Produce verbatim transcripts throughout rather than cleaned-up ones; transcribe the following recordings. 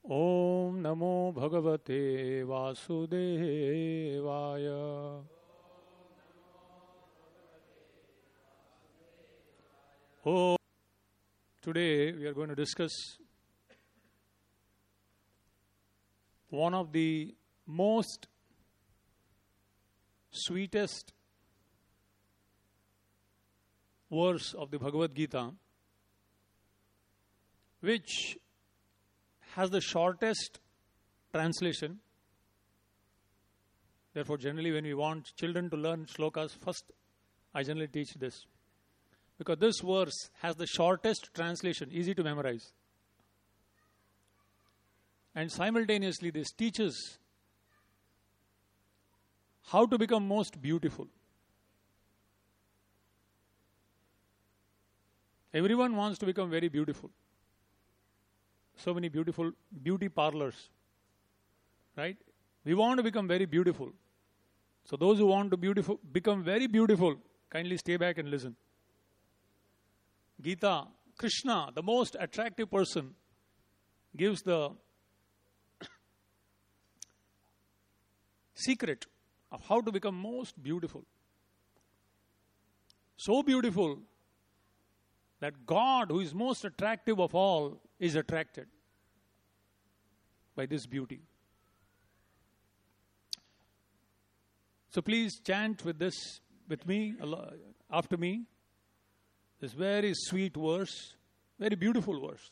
Om Namo Bhagavate Vasudevaya. Oh, today we are going to discuss one of the most sweetest verse of the Bhagavad Gita, which has the shortest translation. Therefore, generally when we want children to learn shlokas, first I generally teach this. Because this verse has the shortest translation, easy to memorize. And simultaneously this teaches how to become most beautiful. Everyone wants to become very beautiful. So many beautiful beauty parlors, right? We want to become very beautiful. So those who want to beautiful become very beautiful, kindly stay back and listen. Gita, Krishna, the most attractive person, gives the secret of how to become most beautiful. So beautiful that God, who is most attractive of all, is attracted by this beauty. So please chant with this, with me, after me, this very sweet verse, very beautiful verse.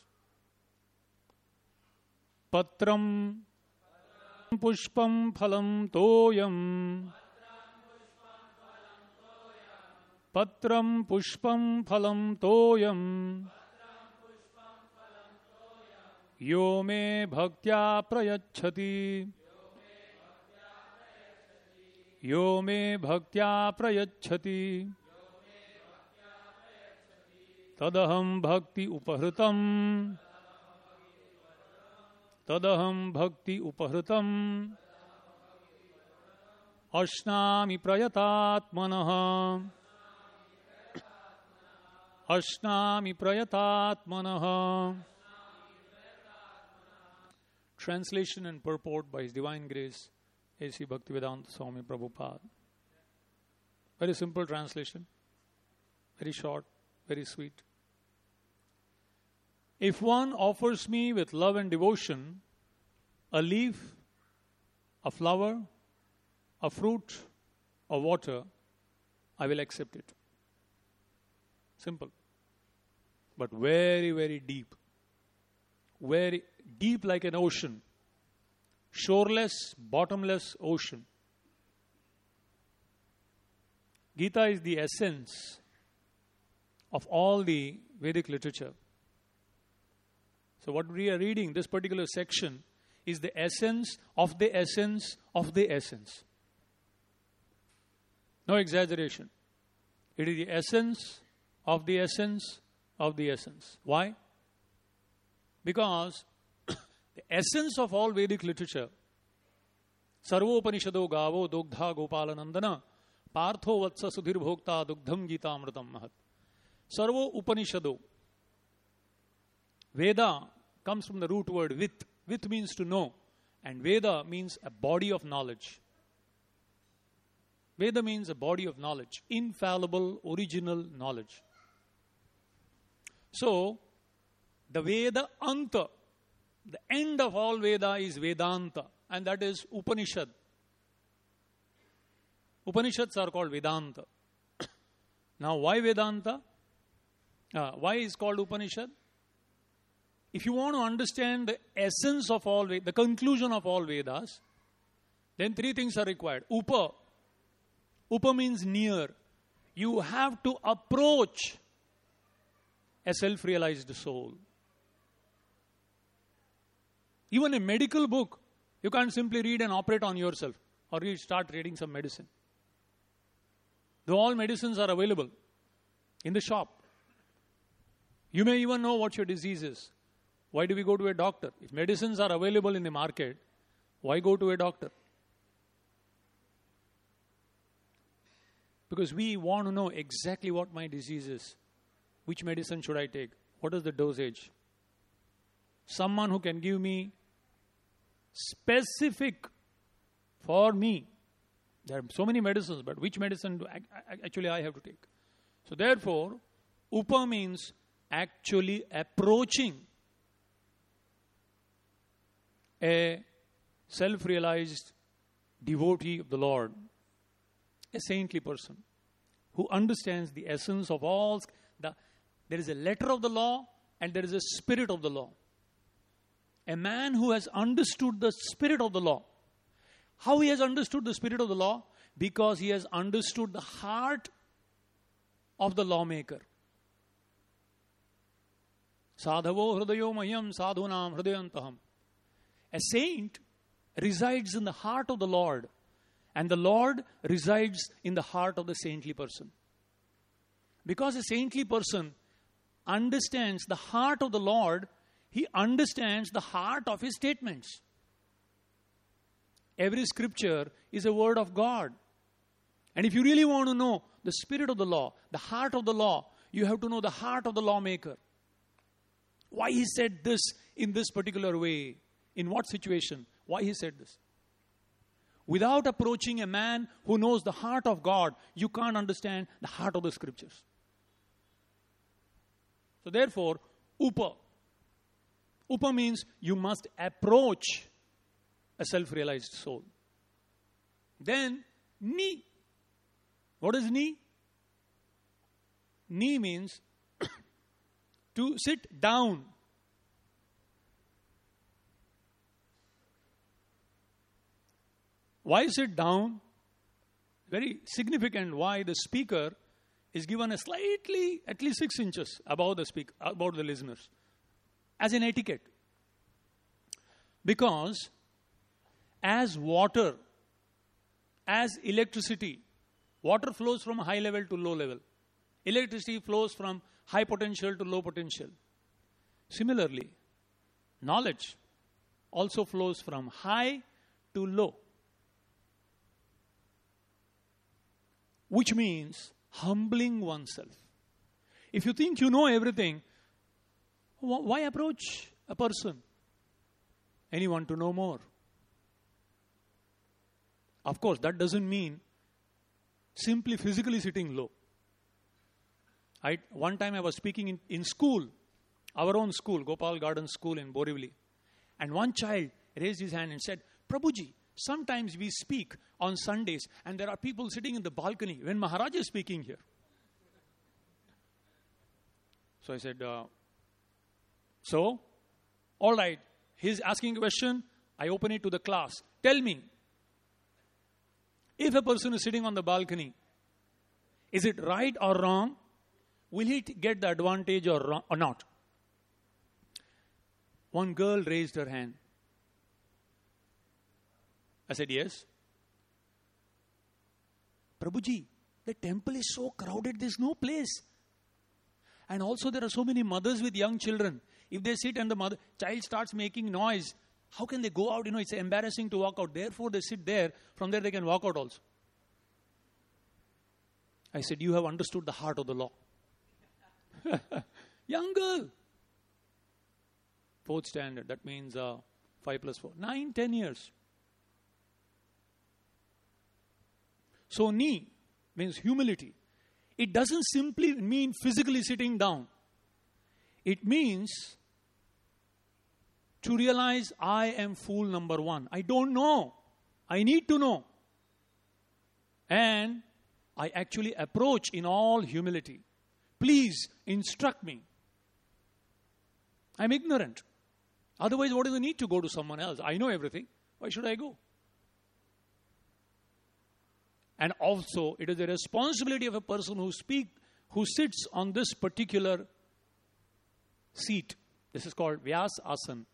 Patram pushpam phalam toyam. Patram pushpam phalam toyam. Yo me bhaktya prayachhati. Yo me bhaktya prayachhati. Tadaham bhakti upahritam. Tadaham bhakti upahritam. Ashnami prayatatmanaha. Ashnami prayatatmanaha. Translation and purport by His Divine Grace, A C Bhaktivedanta Swami Prabhupada. Very simple translation, very short, very sweet. If one offers me with love and devotion a leaf, a flower, a fruit, or water, I will accept it. Simple. But very, very deep. Very deep like an ocean. Shoreless, bottomless ocean. Gita is the essence of all the Vedic literature. So what we are reading, this particular section, is the essence of the essence of the essence. No exaggeration. It is the essence of the essence of the essence. Why? Because the essence of all Vedic literature, Sarvopanishado gavo dogdha gopalanandana partho vatsa sudhir bhokta dugdham gita amritam mahat. Sarvo Upanishado. Veda comes from the root word with. With means to know. And Veda means a body of knowledge. Veda means a body of knowledge. Infallible, original knowledge. So, the Veda Anta, the end of all Veda is Vedanta. And that is Upanishad. Upanishads are called Vedanta. Now, why Vedanta? Uh, why is called Upanishad? If you want to understand the essence of all, the conclusion of all Vedas, then three things are required. Upa. Upa means near. You have to approach a self-realized soul. Even a medical book, you can't simply read and operate on yourself or you start reading some medicine. Though all medicines are available in the shop. You may even know what your disease is. Why do we go to a doctor? If medicines are available in the market, why go to a doctor? Because we want to know exactly what my disease is. Which medicine should I take? What is the dosage? Someone who can give me specific for me. There are so many medicines, but which medicine do I, I, actually I have to take? So therefore, upa means actually approaching a self-realized devotee of the Lord, a saintly person who understands the essence of all. The, there is a letter of the law and there is a spirit of the law. A man who has understood the spirit of the law. How he has understood the spirit of the law? Because he has understood the heart of the lawmaker. Sadhavo hridayo mahyam sadhunam hridayantaham. A saint resides in the heart of the Lord, and the Lord resides in the heart of the saintly person. Because a saintly person understands the heart of the Lord, he understands the heart of his statements. Every scripture is a word of God. And if you really want to know the spirit of the law, the heart of the law, you have to know the heart of the lawmaker. Why he said this in this particular way. In what situation? Why he said this? Without approaching a man who knows the heart of God, you can't understand the heart of the scriptures. So therefore, upa. Upa means you must approach a self-realized soul. Then, ni. What is ni? Ni means to sit down. Why sit down? Very significant why the speaker is given a slightly, at least six inches above the speaker, above the listeners, as an etiquette. Because as water, as electricity, water flows from high level to low level. Electricity flows from high potential to low potential. Similarly, knowledge also flows from high to low. Which means humbling oneself. If you think you know everything, why approach a person? Anyone to know more? Of course, that doesn't mean simply physically sitting low. I, one time I was speaking in, in school, our own school, Gopal Garden School in Borivali. And one child raised his hand and said, Prabhuji, sometimes we speak on Sundays and there are people sitting in the balcony when Maharaj is speaking here. So I said, uh, so, all right, he's asking a question, I open it to the class. Tell me, if a person is sitting on the balcony, is it right or wrong? Will he get the advantage or, wrong, or not? One girl raised her hand. I said, yes. Prabhuji, the temple is so crowded, there's no place. And also there are so many mothers with young children. If they sit and the mother, child starts making noise, how can they go out? You know, it's embarrassing to walk out. Therefore, they sit there. From there, they can walk out also. I said, you have understood the heart of the law. Young girl. Fourth standard. That means uh, five plus four. Nine, ten years. So, ni means humility. It doesn't simply mean physically sitting down. It means to realize I am fool number one. I don't know. I need to know. And I actually approach in all humility. Please instruct me. I'm ignorant. Otherwise, what is the need to go to someone else? I know everything. Why should I go? And also, it is the responsibility of a person who speak, who sits on this particular seat. This is called Vyas Asan.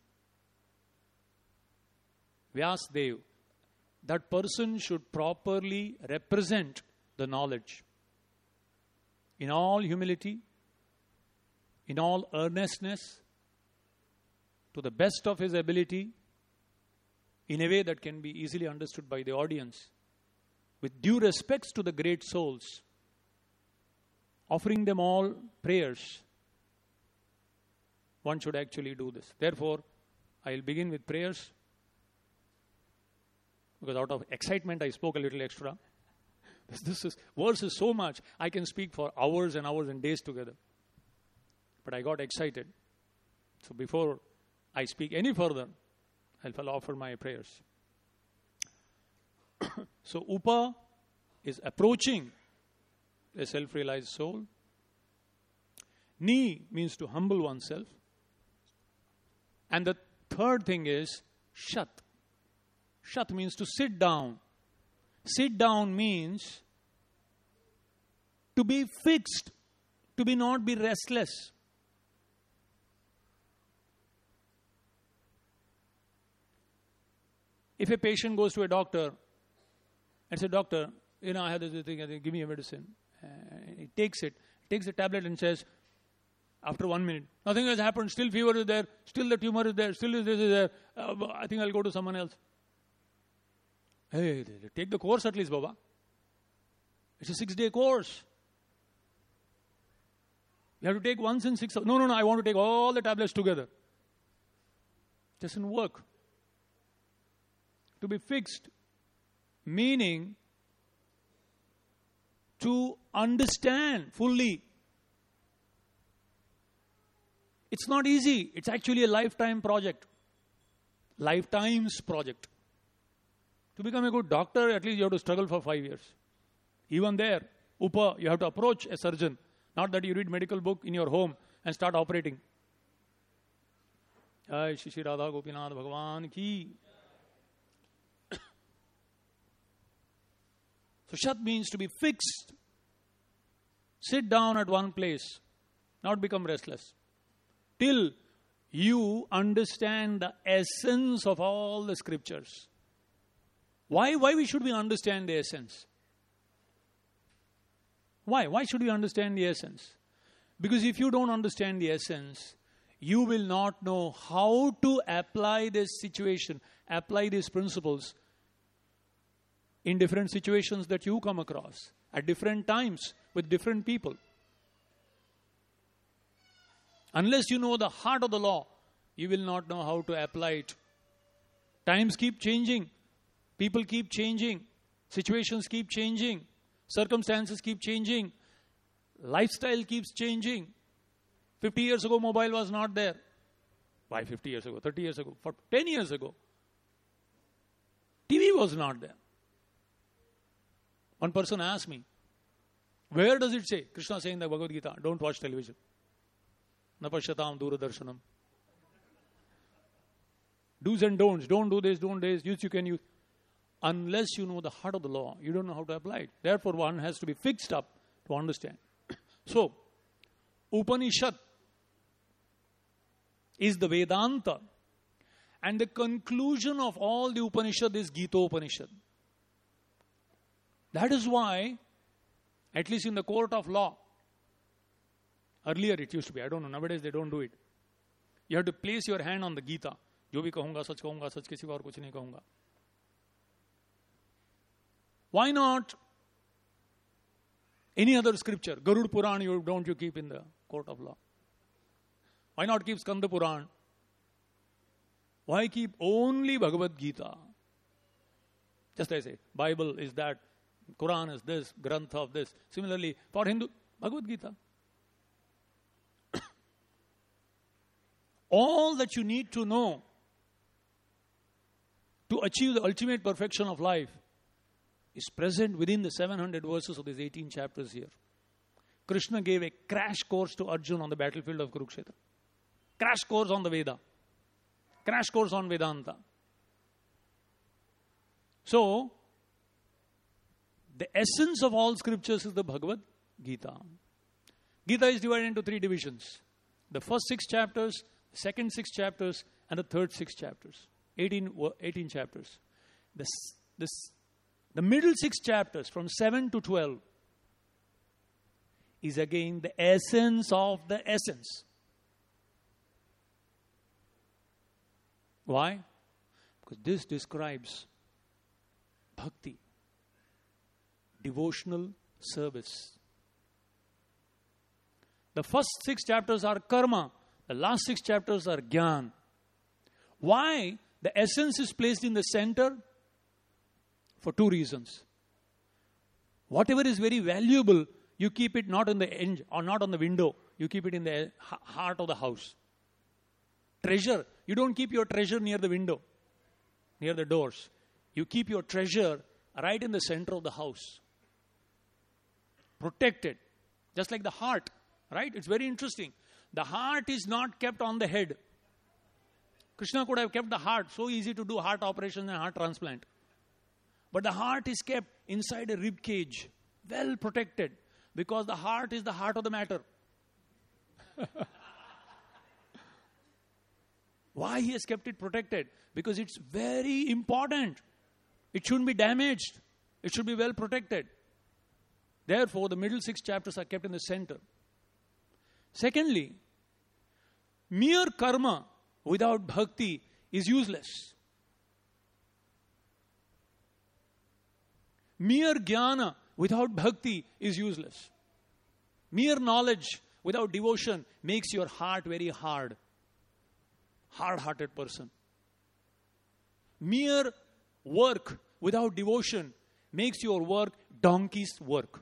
Vyas Dev. That person should properly represent the knowledge. In all humility, in all earnestness, to the best of his ability, in a way that can be easily understood by the audience, with due respects to the great souls, offering them all prayers. One should actually do this. Therefore, I will begin with prayers. because out of excitement I spoke a little extra. This, this is, verse is so much, I can speak for hours and hours and days together. But I got excited. So before I speak any further, I'll offer my prayers. So Upa is approaching a self-realized soul. Ni means to humble oneself. And the third thing is Shat. Shat means to sit down. Sit down means to be fixed, to be not be restless. If a patient goes to a doctor and says, doctor, you know, I have this thing, give me a medicine. Uh, he takes it, takes the tablet and says, after one minute, nothing has happened, still fever is there, still the tumor is there, still this is there, uh, I think I'll go to someone else. Hey, take the course at least, Baba. It's a six-day course. You have to take once in six hours. No, no, no, I want to take all the tablets together. It doesn't work. To be fixed, meaning to understand fully. It's not easy. It's actually a lifetime project. Lifetime's project. To become a good doctor, at least you have to struggle for five years. Even there, Upa, you have to approach a surgeon. Not that you read medical book in your home and start operating. Jai Shri Shri Radha Gopinath Bhagavan ki. So Shat means to be fixed. Sit down at one place. Not become restless. Till you understand the essence of all the scriptures. Why, why we should we understand the essence? Why? Why should we understand the essence? Because if you don't understand the essence, you will not know how to apply this situation, apply these principles in different situations that you come across, at different times, with different people. Unless you know the heart of the law, you will not know how to apply it. Times keep changing. People keep changing. Situations keep changing. Circumstances keep changing. Lifestyle keeps changing. fifty years ago, mobile was not there. Why fifty years ago? thirty years ago? For ten years ago. T V was not there. One person asked me, where does it say? Krishna saying in the Bhagavad Gita, don't watch television. Napashyatam Duradarshanam. Do's and don'ts. Don't do this, don't do this. Use you can use. Unless you know the heart of the law, you don't know how to apply it. Therefore, one has to be fixed up to understand. So, Upanishad is the Vedanta. And the conclusion of all the Upanishad is Gita Upanishad. That is why, at least in the court of law, earlier it used to be, I don't know, nowadays they don't do it. You have to place your hand on the Gita. Jo bhi kahunga, sach kahunga, sach kisi ko aur kuch nahi kahunga. Why not any other scripture? Garud Puran, you don't you keep in the court of law? Why not keep Skanda Puran? Why keep only Bhagavad Gita? Just as I say, Bible is that, Quran is this, Grantha of this. Similarly, for Hindu, Bhagavad Gita. All that you need to know to achieve the ultimate perfection of life is present within the seven hundred verses of these eighteen chapters here. Krishna gave a crash course to Arjuna on the battlefield of Kurukshetra. Crash course on the Veda. Crash course on Vedanta. So, the essence of all scriptures is the Bhagavad Gita. Gita is divided into three divisions. The first six chapters, the second six chapters, and the third six chapters. eighteen, eighteen chapters. This, this, the middle six chapters, from seven to twelve, is again the essence of the essence. Why? Because this describes bhakti, devotional service. The first six chapters are karma. The last six chapters are jnana. Why the essence is placed in the center? for two reasons. Whatever is very valuable, you keep it not on the edge or not on the window. You keep it in the heart of the house. Treasure, you don't keep your treasure near the window, near the doors. You keep your treasure right in the center of the house. Protected. Just like the heart, right? It's very interesting. The heart is not kept on the head. Krishna could have kept the heart. So easy to do heart operation and heart transplant. But the heart is kept inside a rib cage. Well protected. Because the heart is the heart of the matter. Why he has kept it protected? Because it's very important. It shouldn't be damaged. It should be well protected. Therefore, the middle six chapters are kept in the center. Secondly, mere karma without bhakti is useless. Mere jnana without bhakti is useless. Mere knowledge without devotion makes your heart very hard. Hard-hearted person. Mere work without devotion makes your work donkey's work.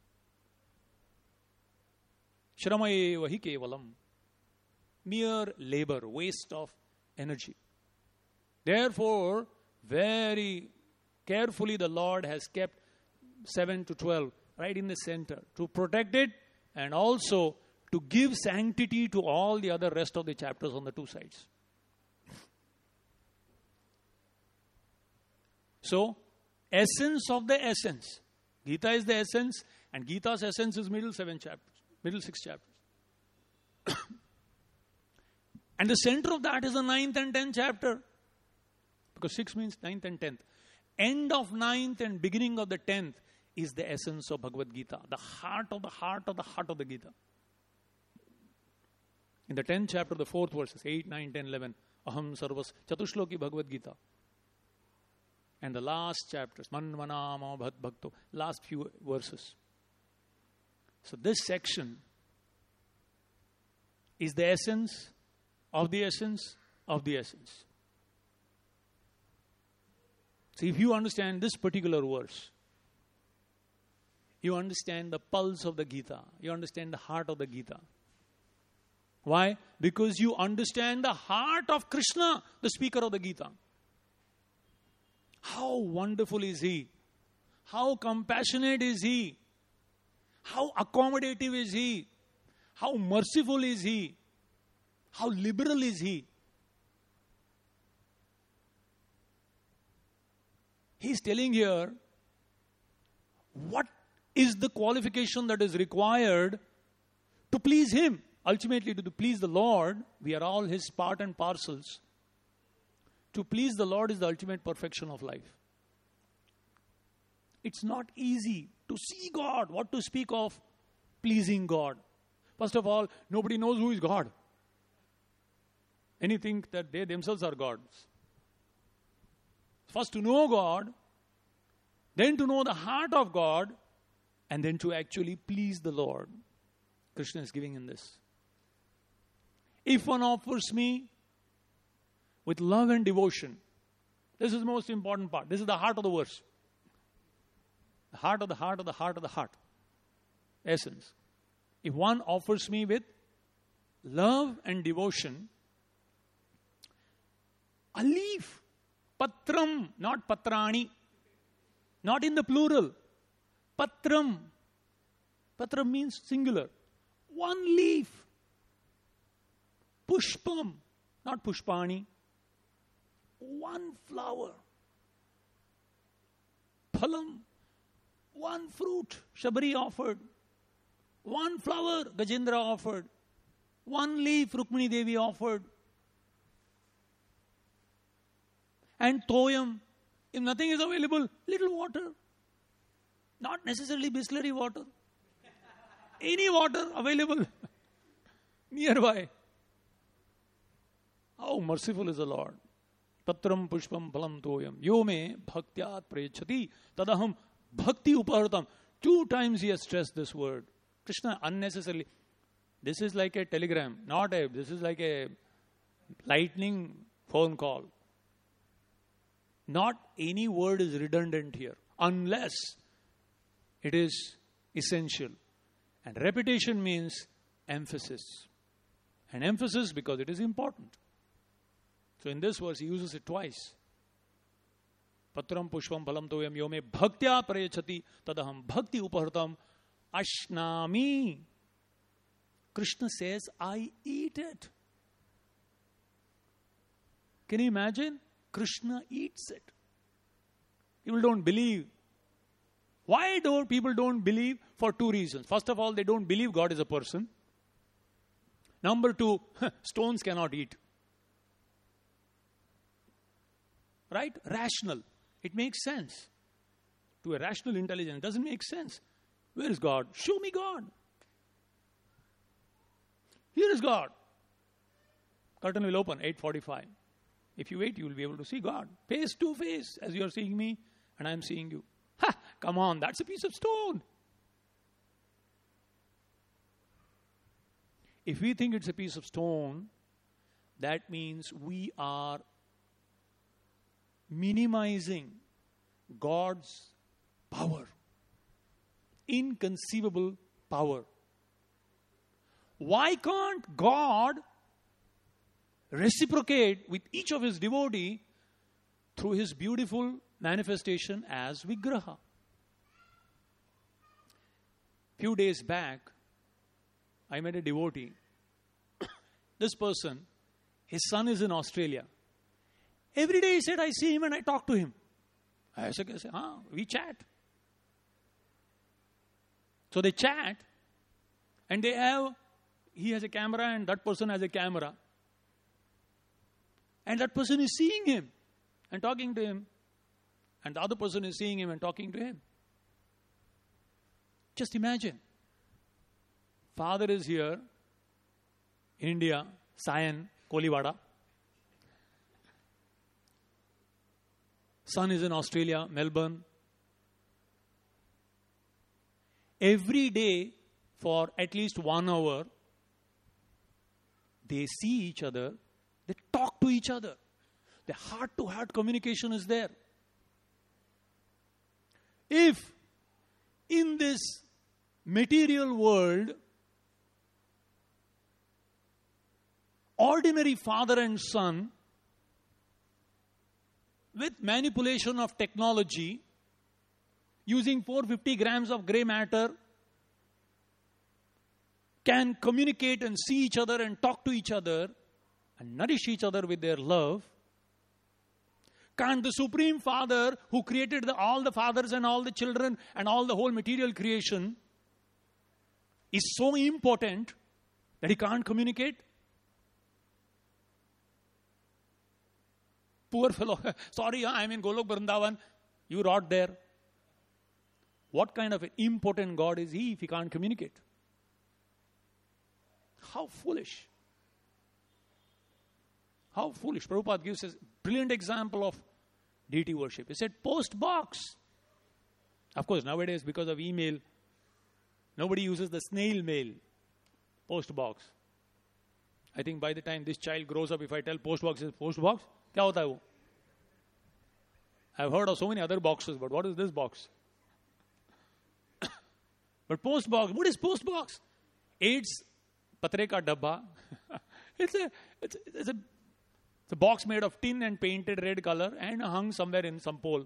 Shramaeva hi kevalam. Mere labor, waste of energy. Therefore, very carefully the Lord has kept seven to twelve right in the center to protect it and also to give sanctity to all the other rest of the chapters on the two sides. So, essence of the essence. Gita is the essence, and Gita's essence is middle seven chapters, middle six chapters. And the center of that is the ninth and tenth chapter. Because six means ninth and tenth. End of ninth and beginning of the tenth is the essence of Bhagavad Gita. The heart of the heart of the heart of the Gita. In the tenth chapter, the fourth verses, eight, nine, ten, eleven. Aham sarvas chatushloki Bhagavad Gita. And the last chapters, Manvanama Bhat Bhakto, last few verses. So this section is the essence of the essence of the essence. So if you understand this particular verse, you understand the pulse of the Gita. You understand the heart of the Gita. Why? Because you understand the heart of Krishna, the speaker of the Gita. How wonderful is he? How compassionate is he? How accommodative is he? How merciful is he? How liberal is he? He's telling here what is the qualification that is required to please him. Ultimately, to please the Lord, we are all his part and parcels. To please the Lord is the ultimate perfection of life. It's not easy to see God. What to speak of pleasing God? First of all, nobody knows who is God. Many think that they themselves are gods. First to know God, then to know the heart of God, and then to actually please the Lord. Krishna is giving in this. If one offers me with love and devotion, this is the most important part. This is the heart of the verse. The heart of the heart of the heart of the heart. Essence. If one offers me with love and devotion, a leaf, patram, not patrani, not in the plural, patram. Patram means singular. One leaf. Pushpam, not pushpani. One flower. Phalam, one fruit, Shabari offered. One flower, Gajendra offered. One leaf, Rukmini Devi offered. And Toyam, if nothing is available, little water. Not necessarily Bisleri water. Any water available nearby. How merciful is the Lord. Patram pushpam phalam toyam. Yo me bhaktyat prayachati tadaham bhakti upahartam. Two times he has stressed this word. Krishna unnecessarily. This is like a telegram. Not a, this is like a lightning phone call. Not any word is redundant here, unless it is essential. And repetition means emphasis. And emphasis because it is important. So in this verse, he uses it twice. Patram pushpam phalam toyam yome bhaktya prayachati tadaham bhakti upahartam ashnami. Krishna says, I eat it. Can you imagine? Krishna eats it. People don't believe. Why do people don't believe? For two reasons. First of all, they don't believe God is a person. Number two, stones cannot eat. Right? Rational. It makes sense. To a rational intelligence, it doesn't make sense. Where is God? Show me God. Here is God. Curtain will open, eight forty-five. If you wait, you will be able to see God. Face to face, as you are seeing me, and I am seeing you. Ha! Come on, that's a piece of stone. If we think it's a piece of stone, that means we are minimizing God's power. Inconceivable power. Why can't God reciprocate with each of his devotee through his beautiful manifestation as Vigraha? Few days back, I met a devotee. This person, his son is in Australia. Every day he said, I see him and I talk to him. I said, ah, we chat. So they chat and they have, he has a camera and that person has a camera. And that person is seeing him and talking to him. And the other person is seeing him and talking to him. Just imagine. Father is here in India, Sion, Kolivada. Son is in Australia, Melbourne. Every day for at least one hour, they see each other, they talk to each other. The heart-to-heart communication is there. If in this material world, ordinary father and son, with manipulation of technology, using four hundred fifty grams of grey matter, can communicate and see each other and talk to each other and nourish each other with their love, can't the Supreme Father who created the, all the fathers and all the children and all the whole material creation is so important that he can't communicate? Poor fellow. Sorry, I'm in Golok Vrindavan. You rot there. What kind of an impotent God is he if he can't communicate? How foolish. How foolish. Prabhupada gives a brilliant example of deity worship. He said, post box. Of course, nowadays, because of email, nobody uses the snail mail. Post box. I think by the time this child grows up, if I tell post box is post box, क्या होता है वो? I've heard of so many other boxes, but what is this box? But post box, what is post box? It's patre ka dabba. It's a it's, it's a it's a box made of tin and painted red color and hung somewhere in some pole.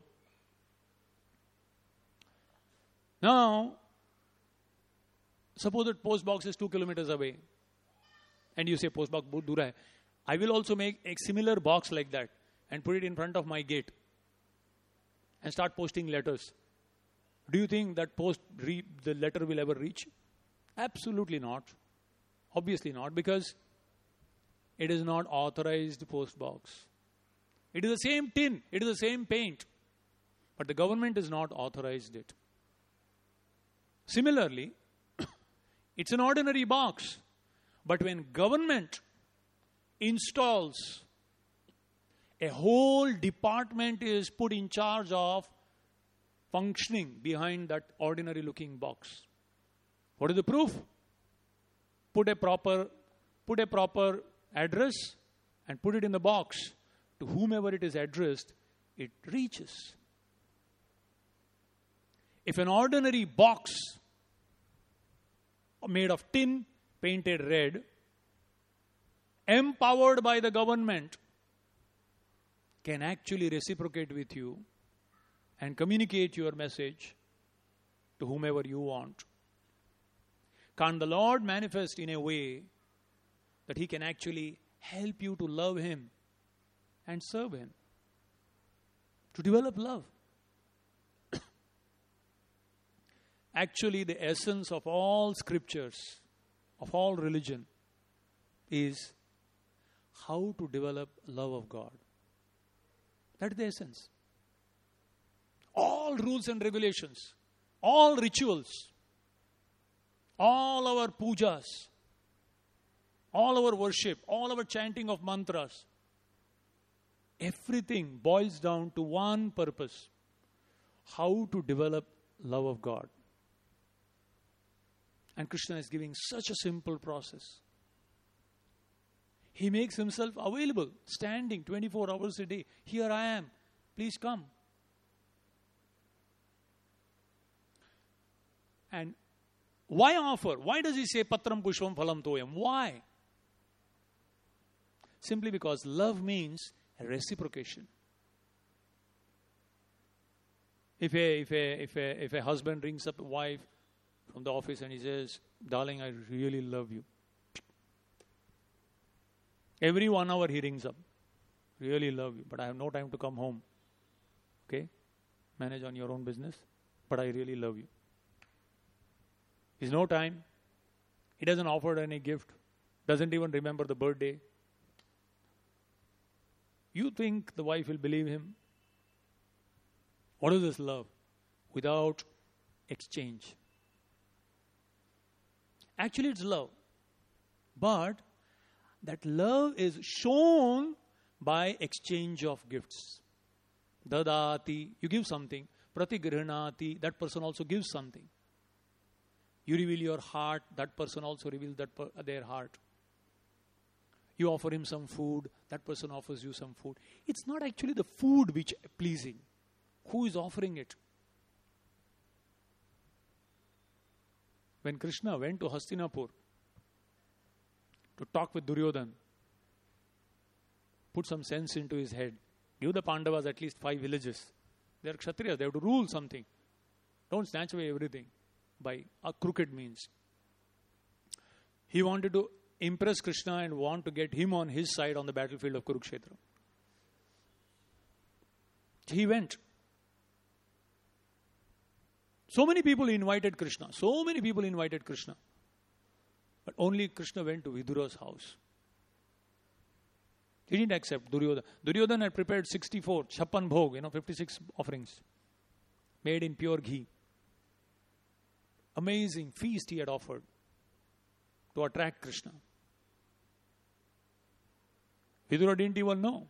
Now, suppose that post box is two kilometers away, and you say post box bahut dura hai. I will also make a similar box like that and put it in front of my gate and start posting letters. Do you think that post re- the letter will ever reach? Absolutely not. Obviously not, because it is not authorized post box. It is the same tin, it is the same paint, but the government has not authorized it. Similarly, it's an ordinary box, but when government installs, a whole department is put in charge of functioning behind that ordinary looking box. What is the proof? Put a proper, put a proper address and put it in the box. To whomever it is addressed, it reaches. If an ordinary box made of tin, painted red, empowered by the government, can actually reciprocate with you and communicate your message to whomever you want, can't the Lord manifest in a way that He can actually help you to love Him and serve Him, to develop love? Actually, the essence of all scriptures, of all religion, is how to develop love of God. That is the essence. All rules and regulations, all rituals, all our pujas, all our worship, all our chanting of mantras, everything boils down to one purpose: how to develop love of God. And Krishna is giving such a simple process. He makes Himself available, standing twenty-four hours a day. Here I am. Please come. And why offer? Why does He say patram pushpam phalam toyam? Why? Simply because love means reciprocation. If a, if a, if a, if a husband rings up a wife from the office and he says, darling, I really love you. Every one hour he rings up. Really love you, but I have no time to come home. Okay? Manage on your own business, but I really love you. There's no time. He doesn't offer any gift. Doesn't even remember the birthday. You think the wife will believe him? What is this love? Without exchange. Actually, it's love. But that love is shown by exchange of gifts. Dadati, you give something. Pratigrihnati, that person also gives something. You reveal your heart, that person also reveals that per- their heart. You offer him some food, that person offers you some food. It's not actually the food which is pleasing. Who is offering it? When Krishna went to Hastinapur to talk with Duryodhana, put some sense into his head, give the Pandavas at least five villages. They are Kshatriyas, they have to rule something. Don't snatch away everything by a crooked means. He wanted to impress Krishna and want to get him on his side on the battlefield of Kurukshetra. He went. So many people invited Krishna. So many people invited Krishna. But only Krishna went to Vidura's house. He didn't accept Duryodhana. Duryodhana had prepared sixty-four, Chappan Bhog, you know, fifty-six offerings. Made in pure ghee. Amazing feast he had offered to attract Krishna. Vidura didn't even know.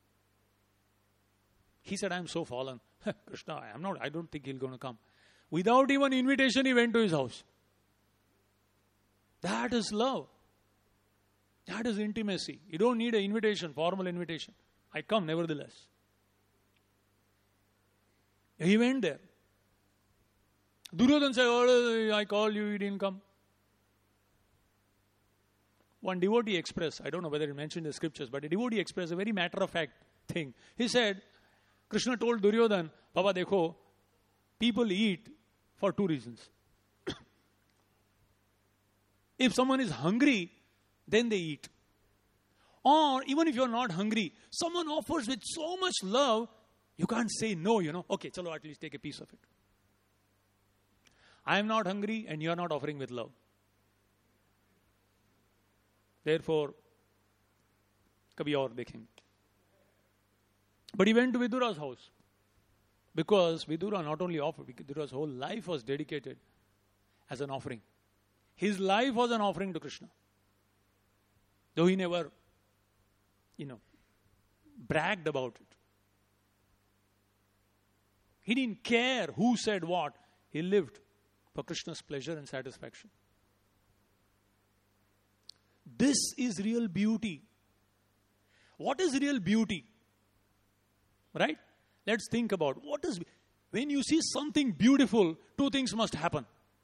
He said, I am so fallen. Krishna, I am not, I don't think he's going to come. Without even invitation, he went to his house. That is love. That is intimacy. You don't need an invitation, formal invitation. I come nevertheless. He went there. Duryodhana said, oh, I called you, you didn't come. One devotee expressed, I don't know whether it mentioned in the scriptures, but a devotee expressed a very matter-of-fact thing. He said, Krishna told Duryodhana, Baba dekho, people eat for two reasons. If someone is hungry, then they eat. Or even if you're not hungry, someone offers with so much love, you can't say no, you know. Okay, chalo, at least take a piece of it. I am not hungry and you are not offering with love. Therefore, kabhi aur dekhenge. But he went to Vidura's house. Because Vidura not only offered, Vidura's whole life was dedicated as an offering. His life was an offering to Krishna. Though he never, you know, bragged about it. He didn't care who said what. He lived for Krishna's pleasure and satisfaction. This is real beauty. What is real beauty? Right? Let's think about what is, when you see something beautiful, two things must happen.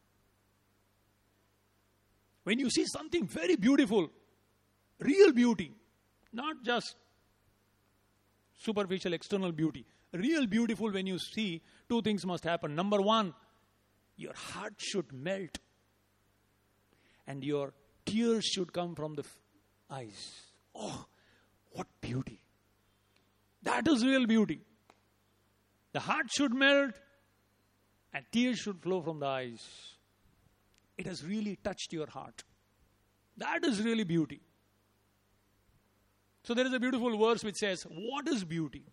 When you see something very beautiful, real beauty, not just superficial external beauty, real beautiful, when you see, two things must happen. Number one, your heart should melt and your tears should come from the f- eyes. Oh, what beauty. That is real beauty. The heart should melt and tears should flow from the eyes. It has really touched your heart. That is really beauty. So there is a beautiful verse which says, what is beauty?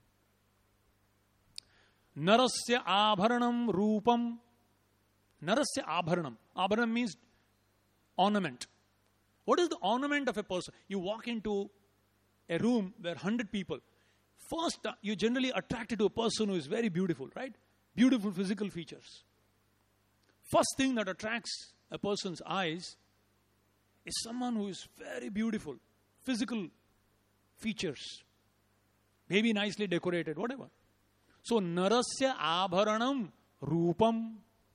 Narasya abharanam rupam. Narasya abharanam. Abharanam means ornament. What is the ornament of a person? You walk into a room where one hundred people. First, uh, you're generally attracted to a person who is very beautiful, right? Beautiful physical features. First thing that attracts a person's eyes is someone who is very beautiful. Physical features. Maybe nicely decorated, whatever. So, narasya abharanam rupam.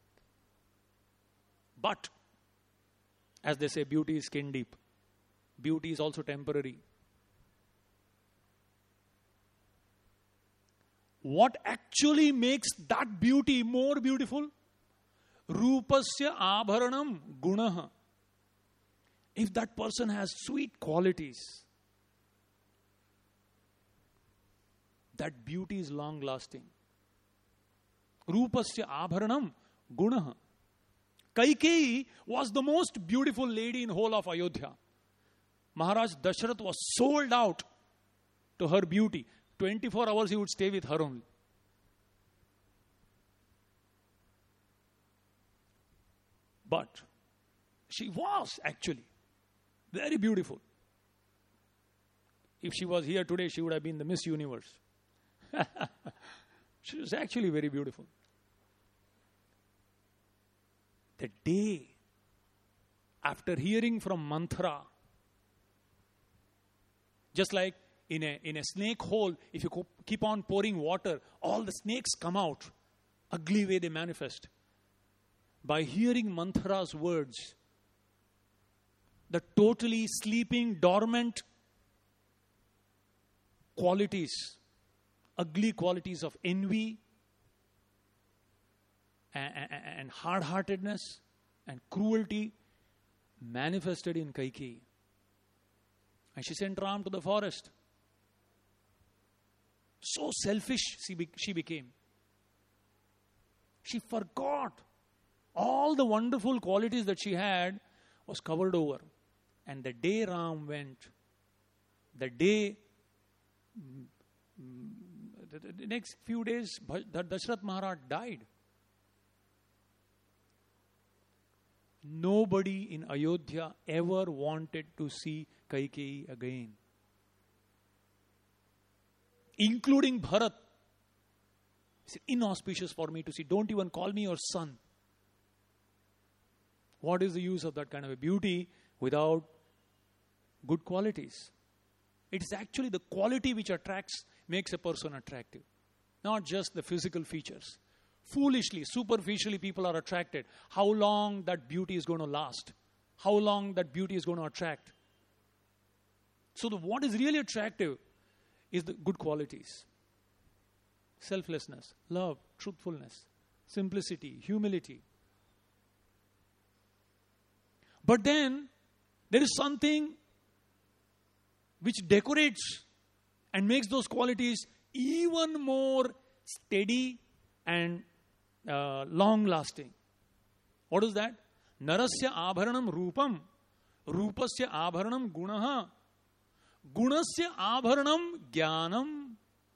But, as they say, beauty is skin deep. Beauty is also temporary. What actually makes that beauty more beautiful? Rupasya abharanam gunaha. If that person has sweet qualities, that beauty is long lasting. Rupasya abharanam gunaha. Kaikeyi was the most beautiful lady in whole of Ayodhya. Maharaj Dasharath was sold out to her beauty. twenty-four hours he would stay with her only. But she was actually very beautiful. If she was here today, she would have been the Miss Universe. She was actually very beautiful. The day after hearing from mantra, just like in a, in a snake hole, if you keep on pouring water, all the snakes come out. Ugly way they manifest. By hearing mantra's words, the totally sleeping, dormant qualities, ugly qualities of envy and, and, and hard-heartedness and cruelty manifested in Kaikeyi. And she sent Ram to the forest. So selfish she, be, she became. She forgot all the wonderful qualities that she had was covered over. And the day Ram went, the day, the, the, the next few days, Dasharath Maharaj died. Nobody in Ayodhya ever wanted to see Kaikeyi again. Including Bharat. It's inauspicious for me to see. Don't even call me your son. What is the use of that kind of a beauty without good qualities? It is actually the quality which attracts, makes a person attractive. Not just the physical features. Foolishly, superficially people are attracted. How long that beauty is going to last? How long that beauty is going to attract? So the, what is really attractive is the good qualities. Selflessness, love, truthfulness, simplicity, humility. But then, there is something which decorates and makes those qualities even more steady and uh, long-lasting. What is that? Narasya abharanam rupam, rupasya abharanam gunaha, gunasya abharanam jnanam.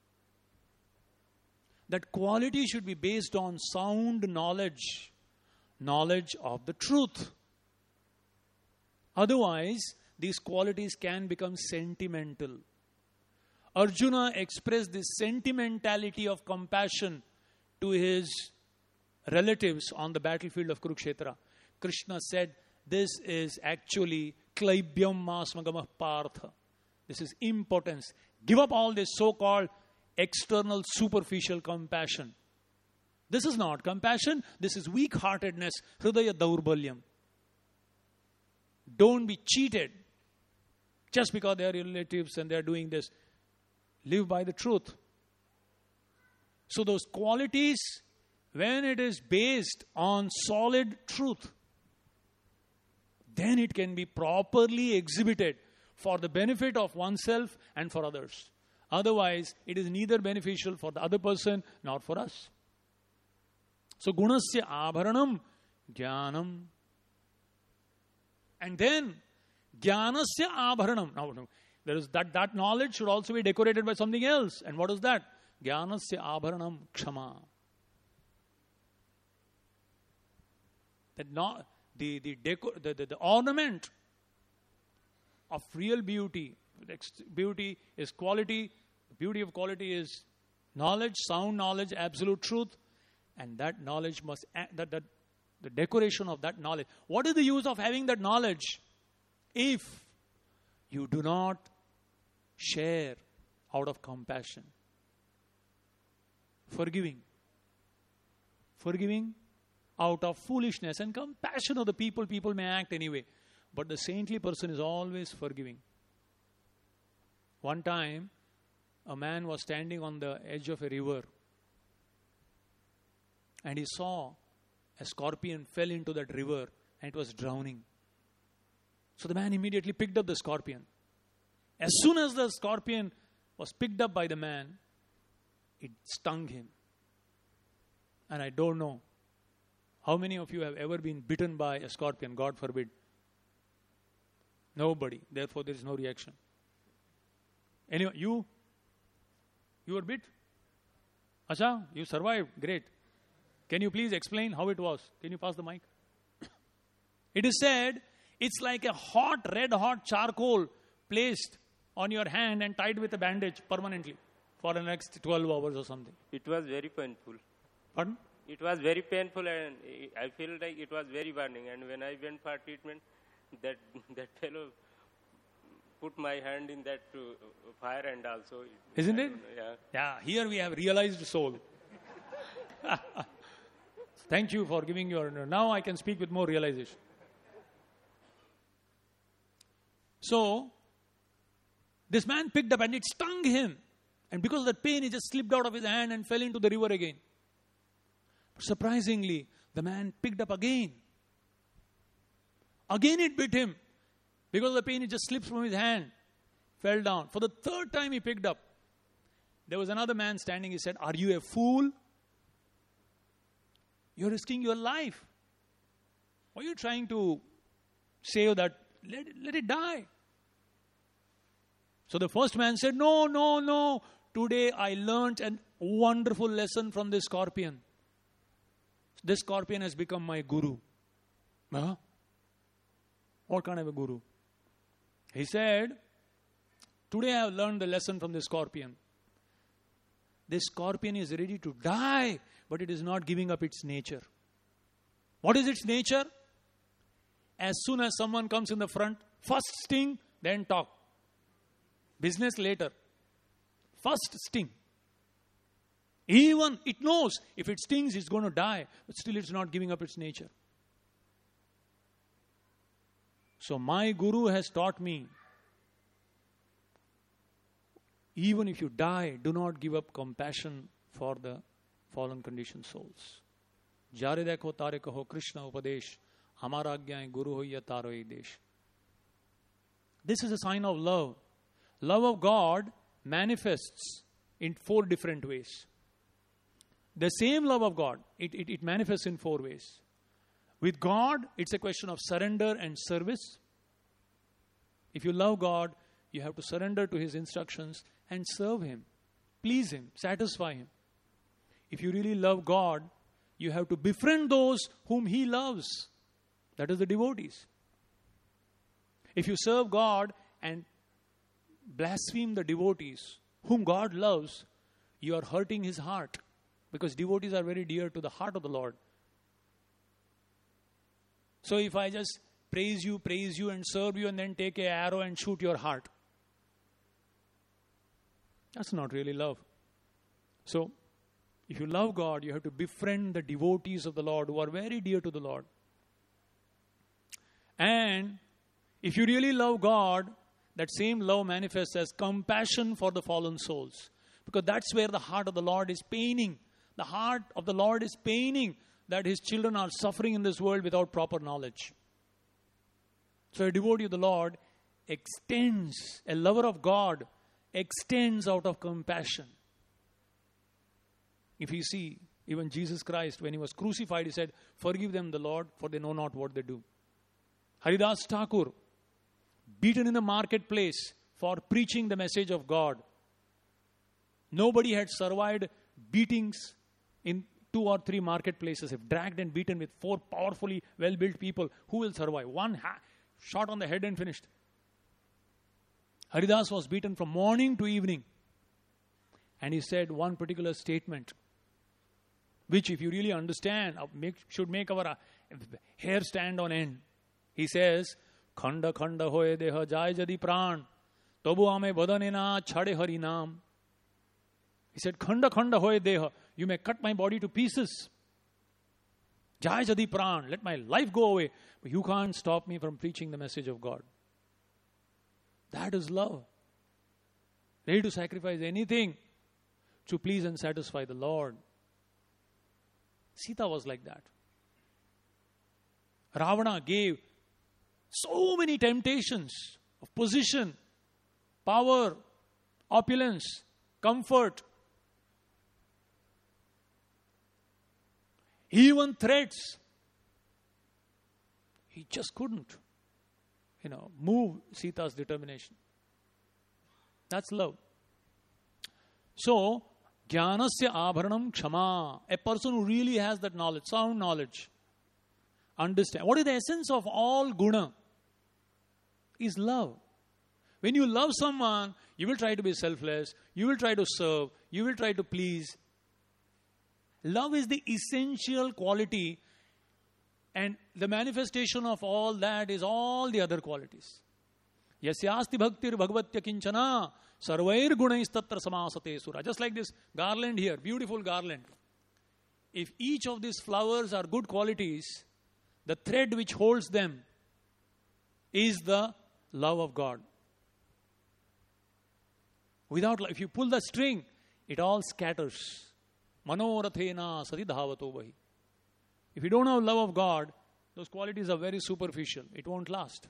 That quality should be based on sound knowledge, knowledge of the truth. Otherwise, these qualities can become sentimental. Arjuna expressed this sentimentality of compassion to his relatives on the battlefield of Kurukshetra. Krishna said, this is actually klaibyam masmagamah partha. This is impotence. Give up all this so-called external, superficial compassion. This is not compassion. This is weak-heartedness. Hridaya daurbalyam. Don't be cheated just because they are relatives and they are doing this. Live by the truth. So those qualities, when it is based on solid truth, then it can be properly exhibited for the benefit of oneself and for others. Otherwise, it is neither beneficial for the other person nor for us. So, gunasya abharanam jnanam. And then, jnanasya abharanam. Now, there is that, that knowledge should also be decorated by something else. And what is that? Jnanasya abharanam kshama. That not, the, the, deco, the, the, the ornament of real beauty. Beauty is quality. The beauty of quality is knowledge, sound knowledge, absolute truth. And that knowledge must, that, that the decoration of that knowledge. What is the use of having that knowledge if you do not share out of compassion? Forgiving. Forgiving out of foolishness and compassion of the people. People may act anyway. But the saintly person is always forgiving. One time, a man was standing on the edge of a river. And he saw a scorpion fell into that river and it was drowning. So the man immediately picked up the scorpion. As soon as the scorpion was picked up by the man, it stung him. And I don't know how many of you have ever been bitten by a scorpion, God forbid. Nobody. Therefore, there is no reaction. Anyway, you? You were bit? Acha, you survived. Great. Can you please explain how it was? Can you pass the mic? It is said, it's like a hot, red hot charcoal placed on your hand and tied with a bandage permanently for the next twelve hours or something. It was very painful. Pardon? It was very painful and I feel like it was very burning. And when I went for treatment, that that fellow put my hand in that uh, fire and also... Isn't I it? Know, yeah. Yeah, here we have realized soul. Thank you for giving your... Now I can speak with more realization. So, this man picked up and it stung him. And because of that pain, he just slipped out of his hand and fell into the river again. Surprisingly, the man picked up again. Again it bit him. Because of the pain, it just slipped from his hand. Fell down. For the third time he picked up. There was another man standing. He said, "Are you a fool? You're risking your life. Why are you trying to save that? Let it, let it die." So the first man said, "No, no, no. Today I learnt a wonderful lesson from this scorpion. This scorpion has become my guru." Huh? What kind of a guru? He said, "Today I have learned the lesson from the scorpion. This scorpion is ready to die, but it is not giving up its nature." What is its nature? As soon as someone comes in the front, first sting, then talk. Business later. First sting. Even it knows if it stings, it's going to die, but still it's not giving up its nature. So my guru has taught me, even if you die, do not give up compassion for the fallen conditioned souls. Jare dekho tare kaho Krishna upadesh, hamara agyaye guru hoya taro ei desh. This is a sign of love. Love of God manifests in four different ways. The same love of God, it, it, it manifests in four ways. With God, it's a question of surrender and service. If you love God, you have to surrender to His instructions and serve Him, please Him, satisfy Him. If you really love God, you have to befriend those whom He loves. That is the devotees. If you serve God and blaspheme the devotees whom God loves, you are hurting His heart, because devotees are very dear to the heart of the Lord. So if I just praise you, praise you and serve you and then take an arrow and shoot your heart, that's not really love. So, if you love God, you have to befriend the devotees of the Lord who are very dear to the Lord. And if you really love God, that same love manifests as compassion for the fallen souls. Because that's where the heart of the Lord is paining. The heart of the Lord is paining that His children are suffering in this world without proper knowledge. So a devotee of the Lord extends, a lover of God extends out of compassion. If you see, even Jesus Christ, when He was crucified, He said, "Forgive them, the Lord, for they know not what they do." Haridas Thakur, beaten in the marketplace for preaching the message of God. Nobody had survived beatings in two or three marketplaces. If dragged and beaten with four powerfully well-built people, who will survive? One ha- shot on the head and finished. Haridas was beaten from morning to evening. And he said one particular statement, which if you really understand, make, should make our uh, hair stand on end. He says, "Khanda khanda hoye deha jai jadi pran, tabu ame badanena chhade hari naam." He said, "Khanda khanda hoye deha, you may cut my body to pieces. Jai jadi pran, let my life go away. But you can't stop me from preaching the message of God." That is love. Ready to sacrifice anything to please and satisfy the Lord. Sita was like that. Ravana gave so many temptations of position, power, opulence, comfort. Even threats. He just couldn't, you know, move Sita's determination. That's love. So, jnanasya abharanam kshama. A person who really has that knowledge, sound knowledge, understand. What is the essence of all guna? Is love. When you love someone, you will try to be selfless, you will try to serve, you will try to please. Love is the essential quality, and the manifestation of all that is all the other qualities. Yasyasti bhaktir bhagavatya kinchana sarvair gunais tatra samasate sura. Just like this garland here, beautiful garland. If each of these flowers are good qualities, the thread which holds them is the love of God. Without love, if you pull the string, it all scatters. Manorathena sati dhavato vahi. If you don't have love of God, those qualities are very superficial. It won't last.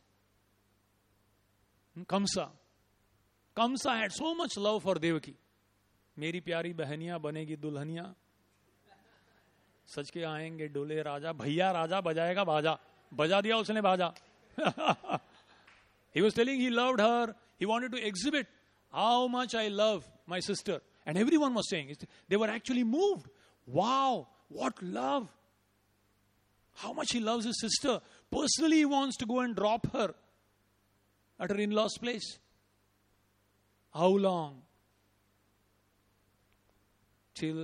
Kamsa. Kamsa had so much love for Devaki. Meri pyari bahaniya banegi dulhaniya. सच के आएंगे डोले राजा भैया राजा बजाएगा बाजा बजा दिया उसने बाजा. He was telling he loved her. He wanted to exhibit how much I love my sister. And everyone was saying, they were actually moved. Wow, what love. How much he loves his sister. Personally, he wants to go and drop her at her in-laws' place. How long? Till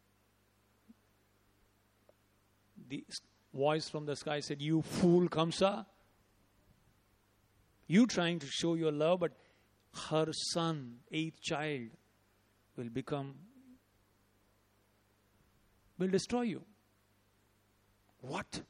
the voice from the sky said, "You fool Kamsa. You trying to show your love, but her son, eighth child, will become, will destroy you." What?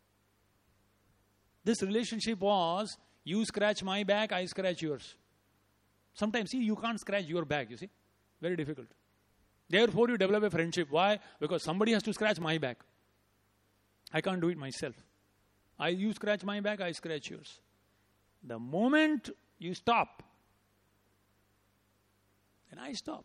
This relationship was, you scratch my back, I scratch yours. Sometimes, see, you can't scratch your back, you see. Very difficult. Therefore, you develop a friendship. Why? Because somebody has to scratch my back. I can't do it myself. I, you scratch my back, I scratch yours. The moment you stop, then I stop.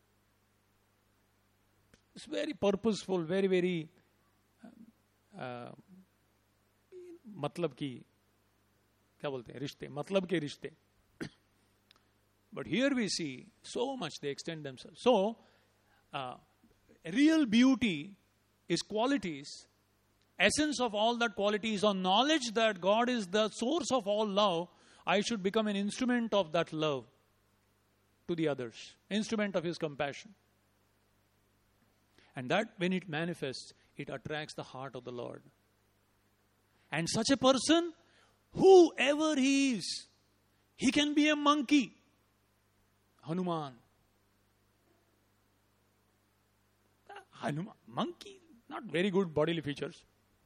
It's very purposeful, very, very uh, मतलब की क्या बोलते हैं रिश्ते मतलब के रिश्ते. But here we see so much they extend themselves. So, uh, real beauty is qualities. Essence of all that quality is on knowledge that God is the source of all love. I should become an instrument of that love to the others. Instrument of His compassion. And that when it manifests, it attracts the heart of the Lord. And such a person, whoever he is, he can be a monkey. Hanuman. Hanuman, monkey, not very good bodily features.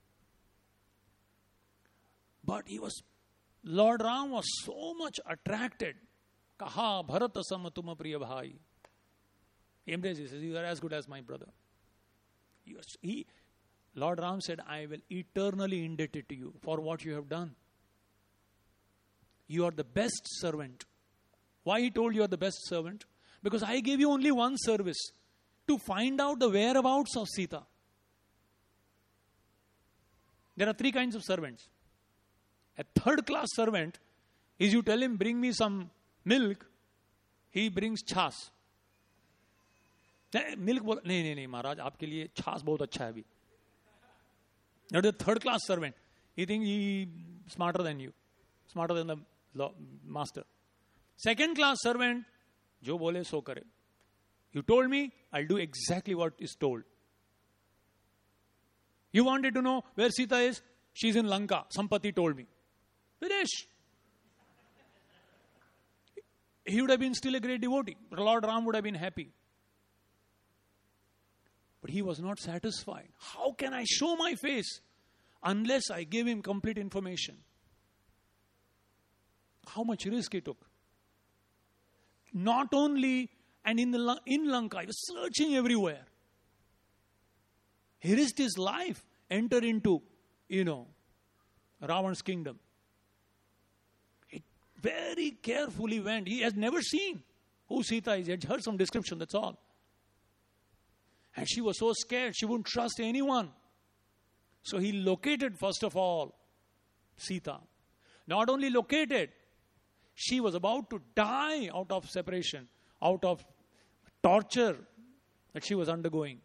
But he was, Lord Ram was so much attracted. Kaha Bharata samatuma priya bhai. He embraced, he says, you are as good as my brother. He, was, he, Lord Ram said, I will eternally indebted to you for what you have done. You are the best servant. Why he told you are the best servant? Because I gave you only one service, to find out the whereabouts of Sita. There are three kinds of servants. A third class servant is you tell him, bring me some milk, he brings chas. Milk बोल नहीं नहीं नहीं महाराज आपके लिए छाछ बहुत अच्छा है अभी. That is a third class servant. He thinks he smarter than you, smarter than the law, master. Second class servant, जो बोले सो करे. You told me, I'll do exactly what is told. You wanted to know where Sita is? She's in Lanka. Sampati told me. Finish. He would have been still a great devotee. Lord Ram would have been happy. But he was not satisfied. How can I show my face unless I give him complete information? How much risk he took. Not only, and in, the, in Lanka, he was searching everywhere. He risked his life, enter into, you know, Ravan's kingdom. He very carefully went. He has never seen who Sita is. He had heard some description, that's all. And she was so scared, she wouldn't trust anyone. So he located, first of all, Sita. Not only located, she was about to die out of separation, out of torture that she was undergoing.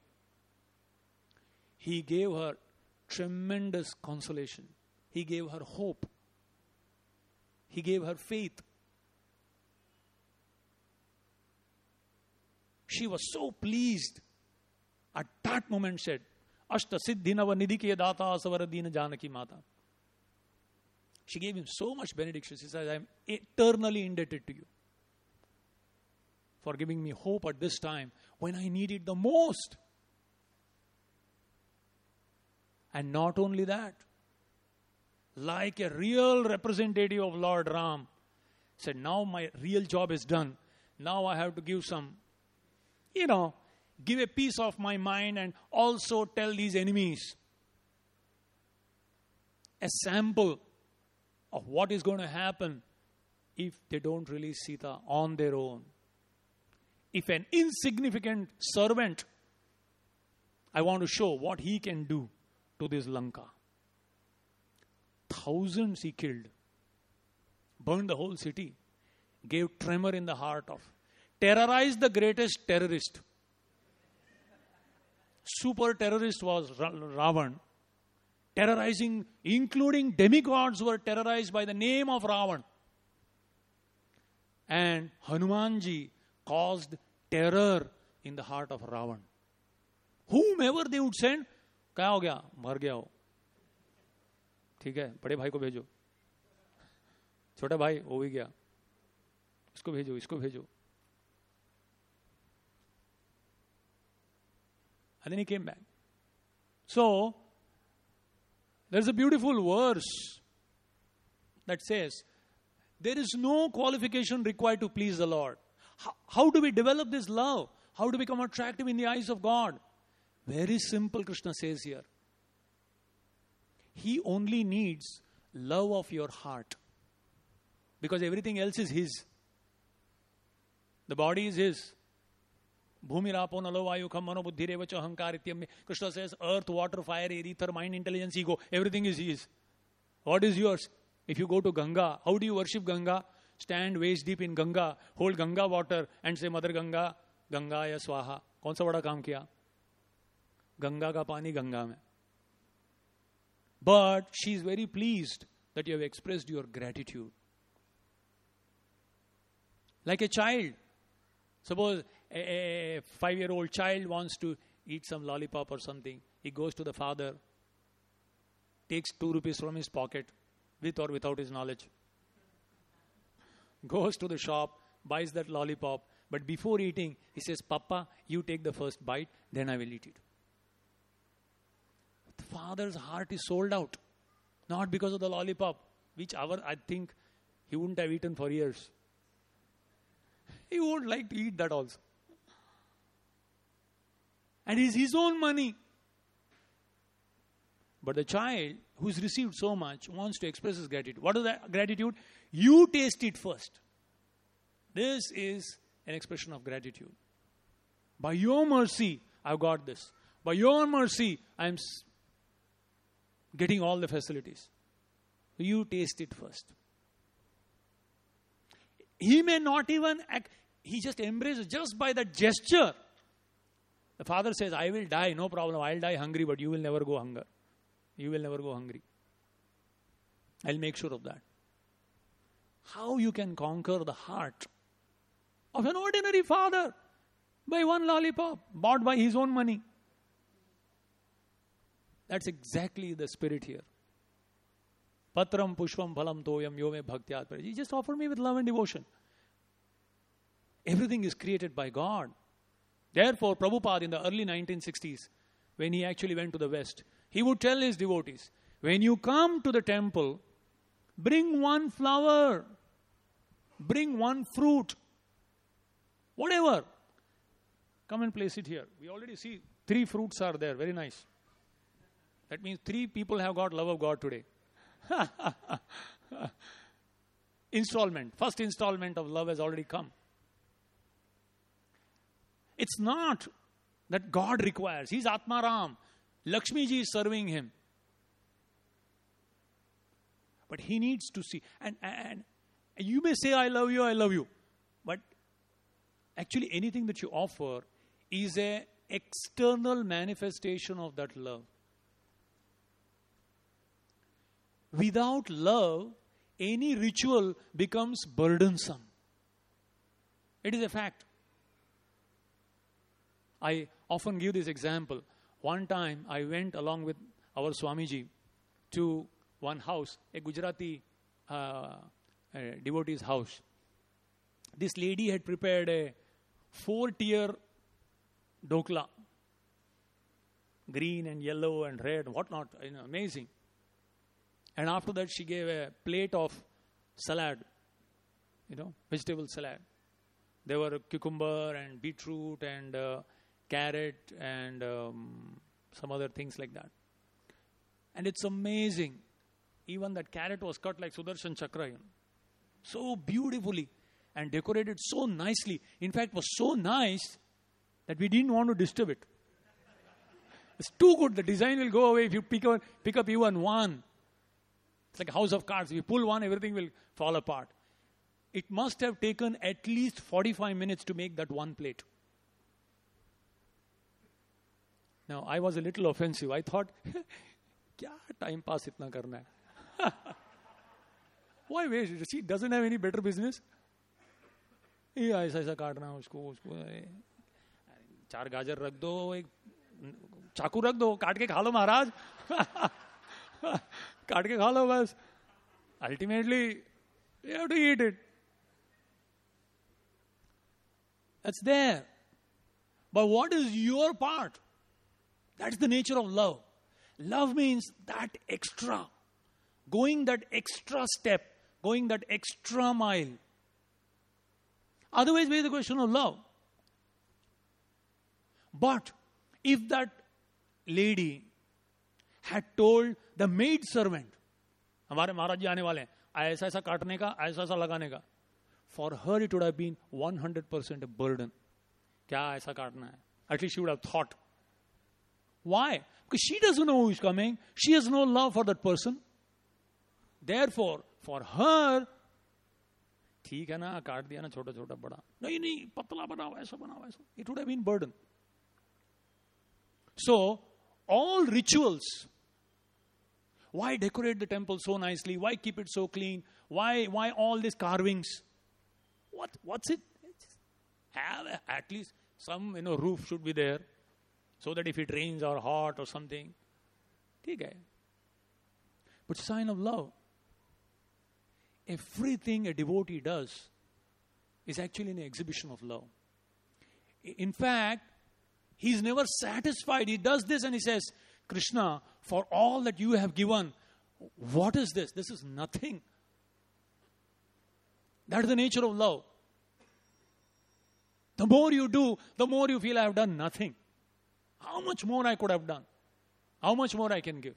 He gave her tremendous consolation. He gave her hope. He gave her faith. She was so pleased. At that moment said, Ashta Siddhinava Nidhikiya Data Asavaradina Janaki Mata. She gave him so much benediction. She said, I am eternally indebted to you for giving me hope at this time when I need it the most. And not only that, like a real representative of Lord Ram, said, now my real job is done. Now I have to give some, you know, give a piece of my mind and also tell these enemies a sample of what is going to happen if they don't release Sita on their own. If an insignificant servant, I want to show what he can do to this Lanka. Thousands he killed, burned the whole city, gave tremor in the heart of, terrorized the greatest terrorist. Super terrorist was Ravan. Terrorizing, including demigods were terrorized by the name of Ravan. And Hanumanji caused terror in the heart of Ravan. Whomever they would send, क्या हो गया? मर गया हो. ठीक है, बड़े भाई को भेजो. छोटा भाई हो ही गया. इसको भेजो, इसको भेजो. And then he came back. So, there's a beautiful verse that says, there is no qualification required to please the Lord. How, how do we develop this love? How to become attractive in the eyes of God? Very simple, Krishna says here. He only needs love of your heart. Because everything else is His. The body is His. Bhumi rapo nalo vayu kham mano buddhi revacha ahankar ityam. Krishna says earth, water, fire, air, ether, mind, intelligence, ego. Everything is His. What is yours? If you go to Ganga, how do you worship Ganga? Stand waist deep in Ganga, hold Ganga water and say, Mother Ganga, Ganga ya swaha. कौन सा बड़ा काम किया? गंगा का पानी गंगा में. But she is very pleased that you have expressed your gratitude. Like a child. Suppose a, a five-year-old child wants to eat some lollipop or something. He goes to the father, takes two rupees from his pocket, with or without his knowledge. Goes to the shop, buys that lollipop, but before eating, he says, Papa, you take the first bite, then I will eat it. father's heart is sold out. Not because of the lollipop, which our, I think he wouldn't have eaten for years. He would like to eat that also. And it's his own money. But the child who's received so much wants to express his gratitude. What is that gratitude? You taste it first. This is an expression of gratitude. By your mercy, I've got this. By your mercy, I'm getting all the facilities. You taste it first. He may not even act, he just embraces just by that gesture. The father says, I will die, no problem, I'll die hungry, but you will never go hunger. You will never go hungry. I'll make sure of that. How you can conquer the heart of an ordinary father by one lollipop bought by his own money. That's exactly the spirit here. Patram pushpam phalam toyam yome bhaktyat. He just offered me with love and devotion. Everything is created by God. Therefore, Prabhupada in the early nineteen sixties, when he actually went to the West, he would tell his devotees, when you come to the temple, bring one flower, bring one fruit, whatever. Come and place it here. We already see three fruits are there. Very nice. That means three people have got love of God today. Installment. First installment of love has already come. It's not that God requires. He's Atmaram. Lakshmi ji is serving him. But he needs to see. And, and you may say, I love you, I love you. But actually anything that you offer is an external manifestation of that love. Without love, any ritual becomes burdensome. It is a fact. I often give this example. One time I went along with our Swamiji to one house, a Gujarati uh, a devotee's house. This lady had prepared a four-tier dokla. Green and yellow and red and whatnot. You know, amazing. And after that she gave a plate of salad. You know, vegetable salad. There were cucumber and beetroot and uh, carrot and um, some other things like that. And it's amazing. Even that carrot was cut like Sudarshan Chakra. You know, so beautifully and decorated so nicely. In fact, it was so nice that we didn't want to disturb it. It's too good. The design will go away if you pick up, pick up even one. It's like a house of cards. If you pull one, everything will fall apart. It must have taken at least forty-five minutes to make that one plate. Now, I was a little offensive. I thought, kya time pass itna karna hai? Why waste? She doesn't have any better business. Yeah, ऐसा ऐसा काटना उसको उसको चार गाजर रख दो एक चाकू रख दो काट के खा लो महाराज काट के खा लो बस. Ultimately, you have to eat it. That's there. But what is your part? That's the nature of love. Love means that extra. Going that extra step. Going that extra mile. Otherwise, where is the question of love? But if that lady had told the maid servant, हमारे महाराज जी आने वाले हैं, ऐसा ऐसा काटने का, ऐसा ऐसा लगाने का. For her it would have been one hundred percent a burden. क्या ऐसा काटना है? At least she would have thought. Why? Because she doesn't know who is coming. She has no love for that person. Therefore, for her, ठीक है ना, काट दिया ना छोटा छोटा बड़ा. नहीं नहीं, पतला बनाओ, ऐसा बनाओ, ऐसा. It would have been burden. So, all rituals. Why decorate the temple so nicely? Why keep it so clean? Why why all these carvings? What what's it? Have a, at least some you know roof should be there, so that if it rains or hot or something, ठीक है. But sign of love. Everything a devotee does is actually an exhibition of love. In fact, he's never satisfied. He does this and he says, Krishna, for all that you have given, what is this? This is nothing. That is the nature of love. The more you do, the more you feel I have done nothing. How much more I could have done? How much more I can give?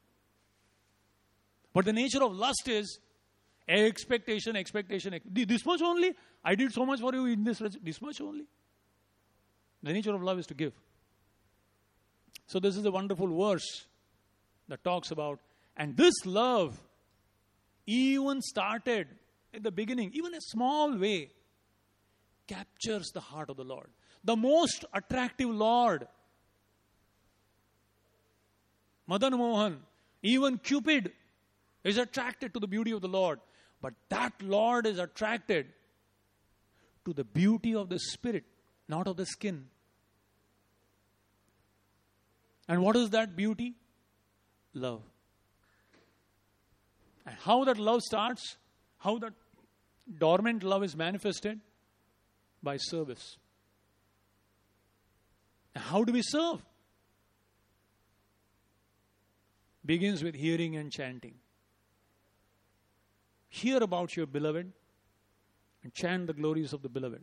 But the nature of lust is expectation, expectation. This much only? I did so much for you in this, this much only? The nature of love is to give. So this is a wonderful verse that talks about, and this love even started in the beginning, even a small way, captures the heart of the Lord. The most attractive Lord, Madan Mohan, even Cupid is attracted to the beauty of the Lord. But that Lord is attracted to the beauty of the spirit, not of the skin. And what is that beauty? Love. And how that love starts, how that dormant love is manifested? By service. And how do we serve? Begins with hearing and chanting. Hear about your beloved and chant the glories of the beloved.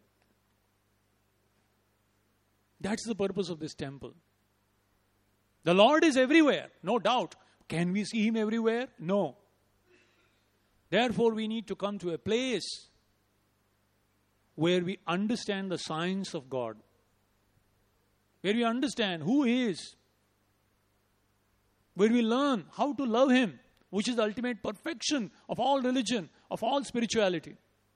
That's the purpose of this temple. The Lord is everywhere, no doubt. Can we see Him everywhere? No. Therefore, we need to come to a place where we understand the science of God, where we understand who He is, where we learn how to love Him, which is the ultimate perfection of all religion, of all spirituality.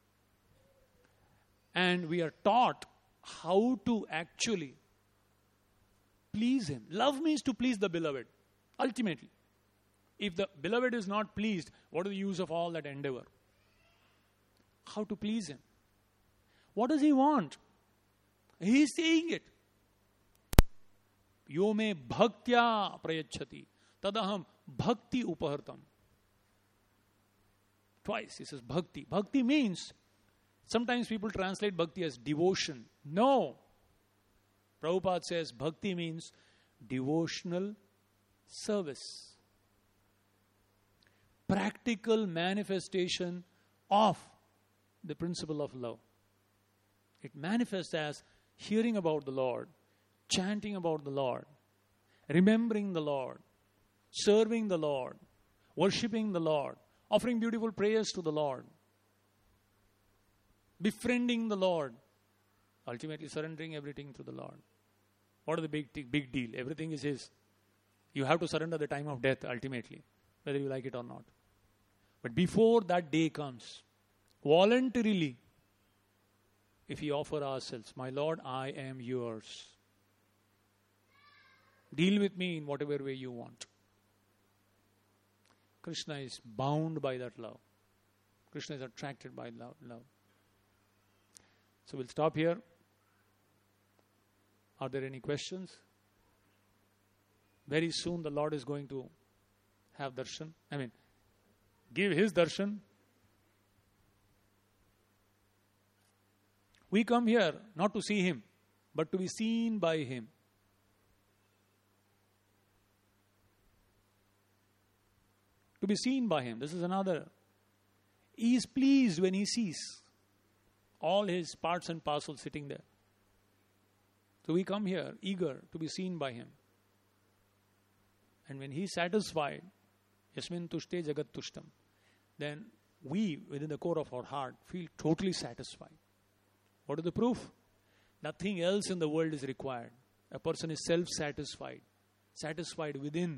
And we are taught how to actually please Him. Love means to please the beloved, ultimately. If the beloved is not pleased, what is the use of all that endeavor? How to please Him? What does He want? He is saying it. Yo me bhaktya prayachati tadaham bhakti upahartam. Twice He says bhakti. Bhakti means, sometimes people translate bhakti as devotion. No. Prabhupada says bhakti means devotional service. Practical manifestation of the principle of love. It manifests as hearing about the Lord, chanting about the Lord, remembering the Lord, serving the Lord, worshipping the Lord, offering beautiful prayers to the Lord, befriending the Lord, ultimately surrendering everything to the Lord. What is the big, big deal? Everything is His. You have to surrender the time of death ultimately, whether you like it or not. But before that day comes, voluntarily, if we offer ourselves, my Lord, I am yours. Deal with me in whatever way you want. Krishna is bound by that love. Krishna is attracted by love. love. So we'll stop here. Are there any questions? Very soon the Lord is going to have darshan. I mean, give His darshan. We come here not to see Him, but to be seen by Him. To be seen by Him. This is another. He is pleased when He sees all His parts and parcels sitting there. So we come here eager to be seen by Him. And when He is satisfied, Yasmin tushte jagat tushtam, then we, within the core of our heart, feel totally satisfied. What is the proof? Nothing else in the world is required. A person is self-satisfied, satisfied within.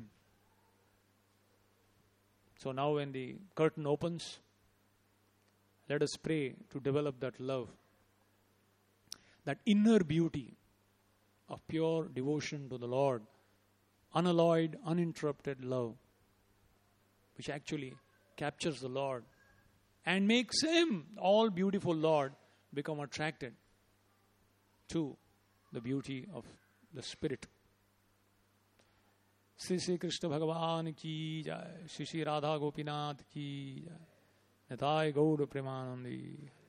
So now when the curtain opens, let us pray to develop that love, that inner beauty of pure devotion to the Lord, unalloyed, uninterrupted love, which actually captures the Lord and makes Him, all beautiful Lord, become attracted to the beauty of the Spirit. Sri Sri Krishna Bhagavan ki jai, Sri Sri Radha Gopinath ki jai, Nitai Gaur Premanandi.